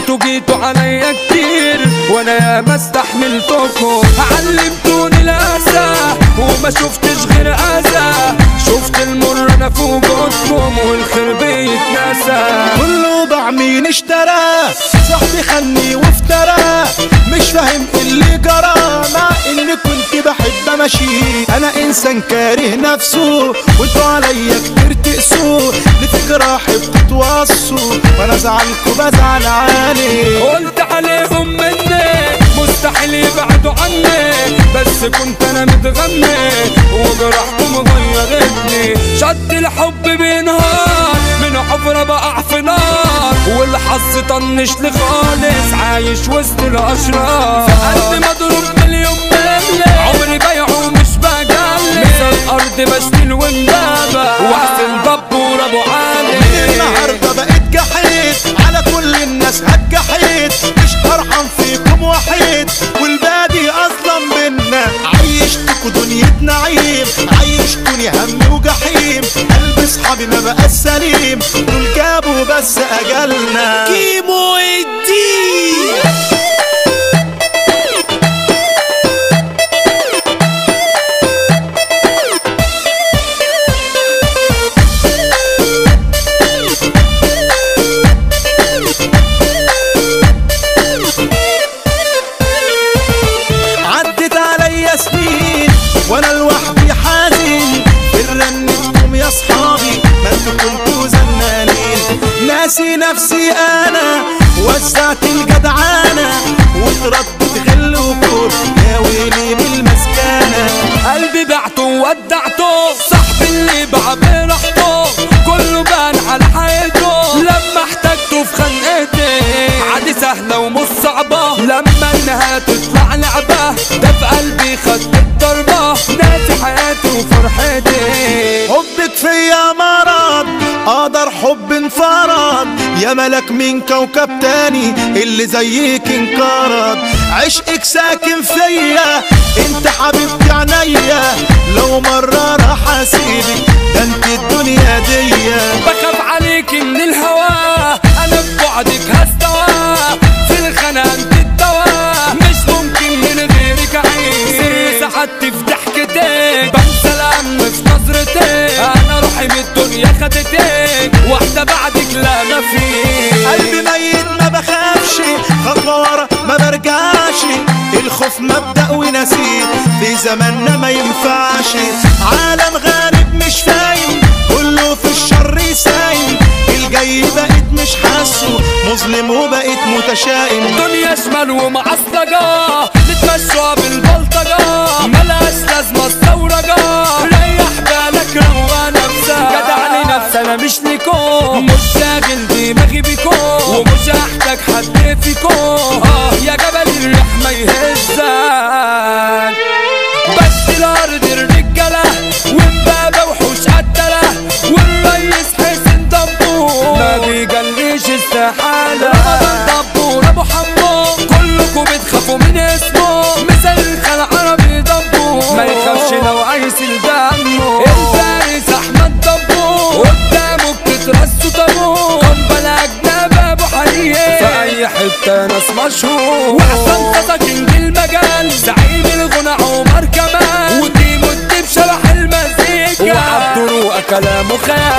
انتوا جيتوا عليا كتير وانا ياما استحملتكم، علمتوني الاسى وما شفتش غير اذى، شفت المر انا في وجودكم والخير بيتنسى. كله باع مين اشترى، صاحبي خلني وافترى، مش فاهم اللي جرى، مع اني كنت بحب امشي. انا انسان كاره نفسه وانتوا عليا كتير تقسوا، لفكرة حب تتوصوا وانا زعلكوا بزعل عليه. قلت عليهم مني مستحيل يبعدوا عني، بس كنت انا متغني وجرحكم غيرتني. شد الحب بينهار من حفرة بقع في نار، والحظ طنش لي خالص عايش وسط الاشرار. في قلبي مضروب مليون ملي، عمري بيعه مش بجلي، مثل الارض بشتيل وندابة واحسن دبور ابو علي. من النهارده بقيت جحيد على كل الناس هتجحيد، مش هرحم فيكم وحيد والبادي اصلا منا. عيشتكوا دنيا نعيم، عيشتوني هم وجحيم، قلب اصحابي ما بقى سليم، دول جابوا بس اجلنا. كيمو الدين وانا لوحدي حزين، برنتكم يا صحابي ما انتوا كنتوا زنانين. ناسي نفسي انا وزعت الجدعانه واتردت غلكم يا ويلي بالمسكانه. قلبي بعته وودعته، صاحبي اللي باع براحته، كله بان على حياته، لما احتجته في خنقتي عادي سهله ومش صعبه، لما انها تطلع لعبه ده في قلبي خد الضربه. ناسي حياتي وفرحتي، حبك فيا مرض قدر حب انفرض، يا ملك من كوكب تاني اللي زيك انقرض. عشقك ساكن فيا انت حبيبتي عينيا، لو مرة راح اسيبك ده انت الدنيا ديا. بخاف عليك من الهوا انا ببعدك هستوى، في الخنا انت الدوا مش ممكن من غيرك اعيش. سحبت في ضحكتك بنسى الهم في نظرتك، انا روحي من الدنيا خدتك واحدة بعدك لا مفيش. قلبي ميت ما بخافش، خطوة ورا ما برجعش، الخوف مبدأ ونسيت في زماننا ما ينفعش. عالم غريب مش فاهم كله في الشر سايم، الجاي بقيت مش حاسه مظلم وبقيت متشائم. دنيا شمال ومعصلجة نتمشوا بالبلطجة، ملهاش لازمة الثورجة، ريح بالك روق نفسك، جدع لنفسك انا مش ليكو، مش شاغل دماغي بيكو ومش هحتاج حد فيكو. يا جبل الريح ما يهزك، بس الارض الرجالة ومبابة وحوش قتلة، والريس حسين دبور ما بيجليش استحالة. دبور ابو حمو كلكم بتخافوا من اسمه، مثل الخال عربي دبور ما يخافش لو عايز دمه. الفارس احمد دبور قدامه بتترسوا طابور، قنبلة اجنبي ابو حنين في اي حتة ناس مشهور. واحسن تساكن المجال زعيم الغنى عمر كمال، ودي مدي بشرح المزيكا، وعبد روقة كلامه خيال.